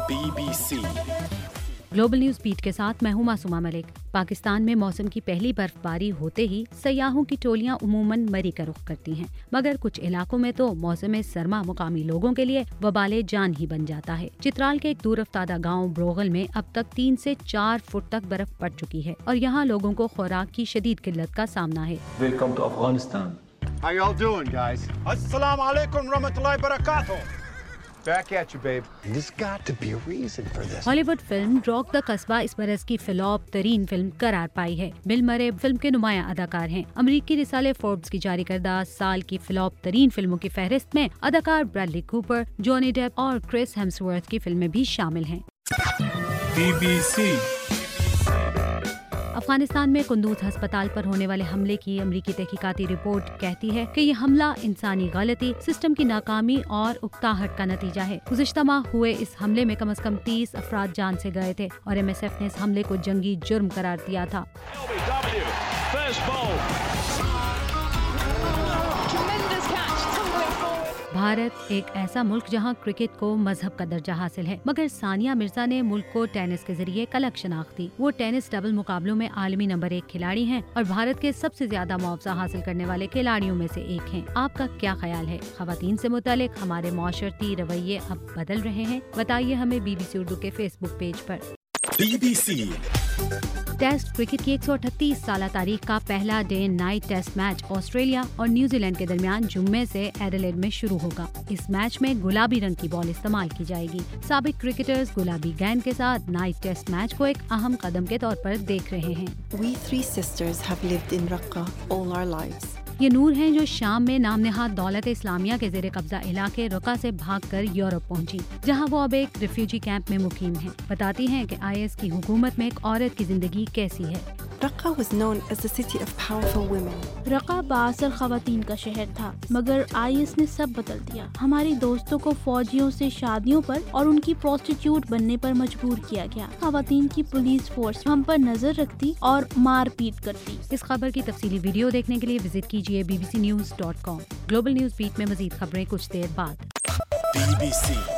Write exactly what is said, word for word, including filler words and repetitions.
Be B C global news beat کے ساتھ میں ہوں معصومہ ملک۔ پاکستان میں موسم کی پہلی برف باری ہوتے ہی سیاحوں کی ٹولیاں عموماً مری کا رخ کرتی ہیں، مگر کچھ علاقوں میں تو موسم سرما مقامی لوگوں کے لیے وبال جان ہی بن جاتا ہے۔ چترال کے ایک دور افتادہ گاؤں بروغل میں اب تک تین سے چار فٹ تک برف پڑ چکی ہے اور یہاں لوگوں کو خوراک کی شدید قلت کا سامنا ہے۔ Welcome to Afghanistan. How y'all doing, guys? Assalamu alaikum rahmatullahi barakatuh. Back at you, babe. There's got to be a reason for this. Hollywood film rock the Casbah اس برس کی فلاپ ترین فلم قرار پائی ہے۔ بل مرے فلم کے نمایاں اداکار ہیں۔ امریکی رسالے فوربس کی جاری کردہ سال کی فلاپ ترین فلموں کی فہرست میں اداکار براڈلی کوپر، جونی ڈیپ اور کرس ہیمسورتھ کی فلمیں بھی شامل ہیں۔ بی بی سی افغانستان میں قندوز ہسپتال پر ہونے والے حملے کی امریکی تحقیقاتی رپورٹ کہتی ہے کہ یہ حملہ انسانی غلطی، سسٹم کی ناکامی اور اکتاہٹ کا نتیجہ ہے۔ گزشتہ ماہ ہوئے اس حملے میں کم از کم تیس افراد جان سے گئے تھے اور ایم ایس ایف نے اس حملے کو جنگی جرم قرار دیا تھا۔ بھارت ایک ایسا ملک جہاں کرکٹ کو مذہب کا درجہ حاصل ہے، مگر ثانیہ مرزا نے ملک کو ٹینس کے ذریعے کلک شناخت دی۔ وہ ٹینس ڈبل مقابلوں میں عالمی نمبر ایک کھلاڑی ہیں اور بھارت کے سب سے زیادہ معاوضہ حاصل کرنے والے کھلاڑیوں میں سے ایک ہیں۔ آپ کا کیا خیال ہے؟ خواتین سے متعلق ہمارے معاشرتی رویے اب بدل رہے ہیں؟ بتائیے ہمیں بی بی سی اردو کے فیس بک پیج پر۔ B B C test cricket کی ایک سو اٹھتیس سالہ تاریخ کا پہلا day night test match Australia اور نیوزی لینڈ کے درمیان جمعے سے ایڈیلیڈ میں شروع ہوگا۔ اس میچ میں گلابی رنگ کی بال استعمال کی جائے گی۔ سابق کرکٹرز گلابی گیند کے ساتھ نائٹ ٹیسٹ میچ کو ایک اہم قدم کے طور پر دیکھ رہے ہیں۔ We three sisters have lived in Raqqa all our lives. یہ نور ہیں جو شام میں نام نہاد دولت اسلامیہ کے زیر قبضہ علاقے رقہ سے بھاگ کر یورپ پہنچی، جہاں وہ اب ایک ریفیوجی کیمپ میں مقیم ہیں۔ بتاتی ہیں کہ آئی ایس کی حکومت میں ایک عورت کی زندگی کیسی ہے۔ Raqqa was known as the city of powerful women. Raqqa بااثر خواتین کا شہر تھا، مگر آئی ایس نے سب بدل دیا۔ ہماری دوستوں کو فوجیوں سے شادیوں پر اور ان کی پروسٹیٹیوٹ بننے پر مجبور کیا گیا۔ خواتین کی پولیس فورس ہم پر نظر رکھتی اور مار پیٹ کرتی۔ اس خبر کی تفصیلی ویڈیو دیکھنے کے لیے وزٹ کیجیے B B C news dot com. Global news beat میں مزید خبریں کچھ دیر بعد۔ Be B C